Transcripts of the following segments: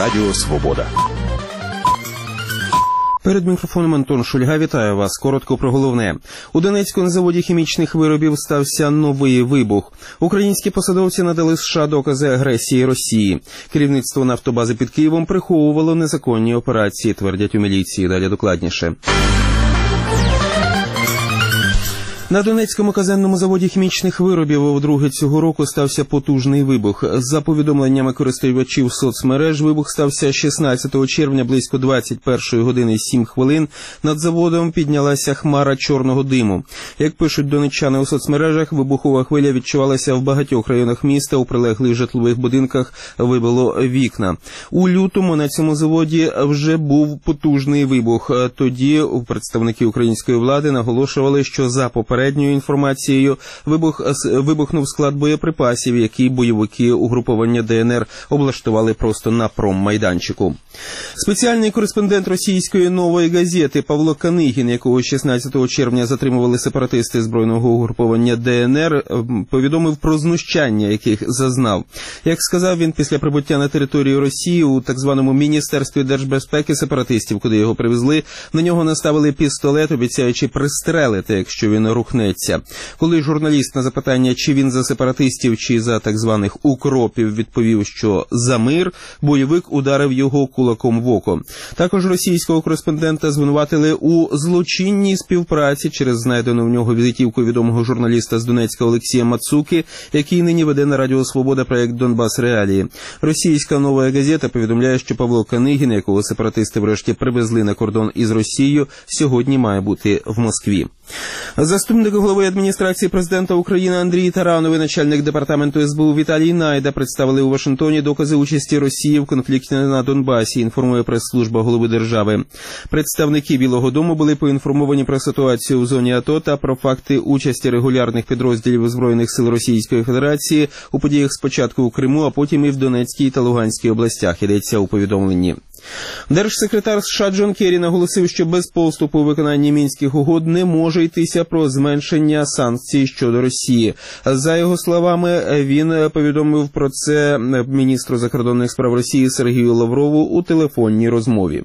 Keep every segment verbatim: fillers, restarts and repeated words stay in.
Радіо Свобода. Перед мікрофоном Антон Шульга. Вітаю вас. Коротко про головне. У Донецьку на заводі хімічних виробів стався новий вибух. Українські посадовці надали США докази агресії Росії. Керівництво нафтобази під Києвом приховувало незаконні операції, твердять у міліції. Далі докладніше. На Донецькому казенному заводі хімічних виробів вдруге цього року стався потужний вибух. За повідомленнями користувачів соцмереж, вибух стався шістнадцятого червня близько двадцять першої години сім хвилин. Над заводом піднялася хмара чорного диму. Як пишуть донеччани у соцмережах, вибухова хвиля відчувалася в багатьох районах міста, у прилеглих житлових будинках вибило вікна. У лютому на цьому заводі вже був потужний вибух. Тоді представники української влади наголошували, що за попередньою Попередньою інформацією, вибух, вибухнув склад боєприпасів, які бойовики угруповання ДНР облаштували просто на проммайданчику. Спеціальний кореспондент російської «Нової газети» Павло Канигін, якого шістнадцятого червня затримували сепаратисти збройного угруповання ДНР, повідомив про знущання, яких зазнав. Як сказав він, після прибуття на територію Росії у так званому Міністерстві держбезпеки сепаратистів, куди його привезли, на нього наставили пістолет, обіцяючи пристрелити, якщо він рухнеться. Коли журналіст на запитання, чи він за сепаратистів, чи за так званих укропів, відповів, що за мир, бойовик ударив його кулаком в око. Також російського кореспондента звинуватили у злочинній співпраці через знайдену в нього візитівку відомого журналіста з Донецька Олексія Мацуки, який нині веде на Радіо Свобода проєкт «Донбас Реалії». Російська «Нова газета» повідомляє, що Павло Канигін, якого сепаратисти врешті привезли на кордон із Росією, сьогодні має бути в Москві. Заступник голови адміністрації президента України Андрій Таран і начальник департаменту ес бе у Віталій Найда представили у Вашингтоні докази участі Росії в конфлікті на Донбасі, інформує прес-служба голови держави. Представники Білого дому були поінформовані про ситуацію в зоні АТО та про факти участі регулярних підрозділів Збройних сил Російської Федерації у подіях спочатку у Криму, а потім і в Донецькій та Луганській областях, йдеться у повідомленні. Держсекретар США Джон Керрі наголосив, що без поступу у виконанні Мінських угод не може йтися про зменшення санкцій щодо Росії. За його словами, він повідомив про це міністру закордонних справ Росії Сергію Лаврову у телефонній розмові.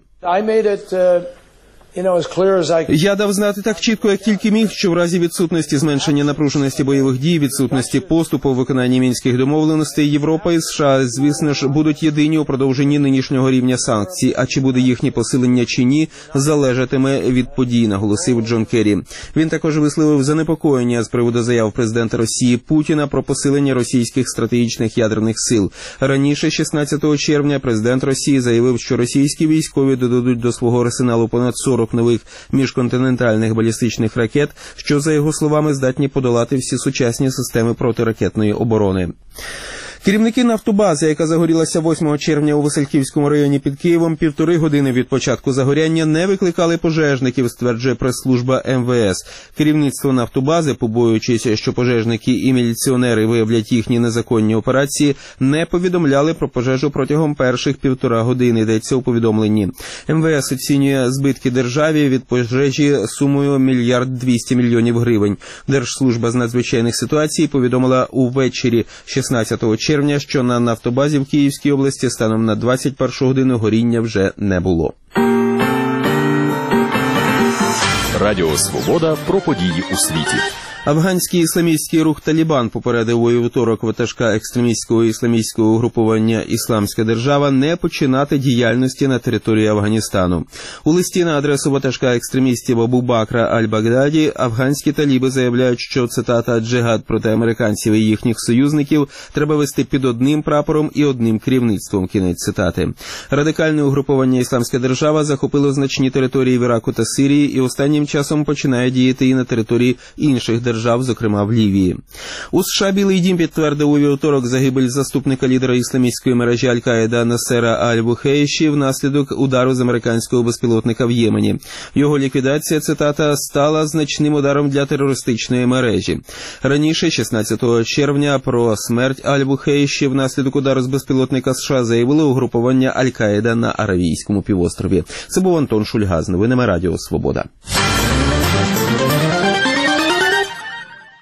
Я дав знати так чітко, як тільки міг, що в разі відсутності зменшення напруженості бойових дій, відсутності поступу у виконанні Мінських домовленостей, Європа і США, звісно ж, будуть єдині у продовженні нинішнього рівня санкцій, а чи буде їхнє посилення чи ні, залежатиме від подій, наголосив Джон Керрі. Він також висловив занепокоєння з приводу заяв президента Росії Путіна про посилення російських стратегічних ядерних сил. Раніше, шістнадцятого червня, президент Росії заявив, що російські військові додадуть до свого арсеналу понад сорок нових міжконтинентальних балістичних ракет, що, за його словами, здатні подолати всі сучасні системи протиракетної оборони. Керівники нафтобази, яка загорілася восьмого червня у Васильківському районі під Києвом, півтори години від початку загоряння не викликали пожежників, стверджує прес-служба ем ве ес. Керівництво нафтобази, побоюючись, що пожежники і міліціонери виявлять їхні незаконні операції, не повідомляли про пожежу протягом перших півтора години, йдеться у повідомленні. ем ве ес оцінює збитки державі від пожежі сумою мільярд двісті мільйонів гривень. Держслужба з надзвичайних ситуацій повідомила увечері шістнадцятого червня, що на нафтобазі в Київській області станом на двадцять першу годину горіння вже не було. Радіо Свобода про події у світі. Афганський ісламістський рух «Талібан» попередив у вівторок ватажка екстремістського ісламістського угрупування «Ісламська держава» не починати діяльності на території Афганістану. У листі на адресу ватажка екстремістів Абу Бакра Аль-Багдаді афганські таліби заявляють, що, цитата, «джихад проти американців і їхніх союзників треба вести під одним прапором і одним керівництвом», кінець цитати. Радикальне угруповання «Ісламська держава» захопило значні території в Іраку та Сирії і останнім часом починає діяти і на території інших держав. держав, зокрема в Лівії. У США Білий дім підтвердив у вівторок загибель заступника лідера ісламістської мережі Аль-Каїда Насера Аль-Бухейші внаслідок удару з американського безпілотника в Ємені. Його ліквідація, цитата, стала значним ударом для терористичної мережі. Раніше, шістнадцятого червня, про смерть Аль-Бухейші внаслідок удару з безпілотника США заявило угрупування Аль-Каїда на Аравійському півострові. Це був Антон Шульга з новинами Радіо Свобода.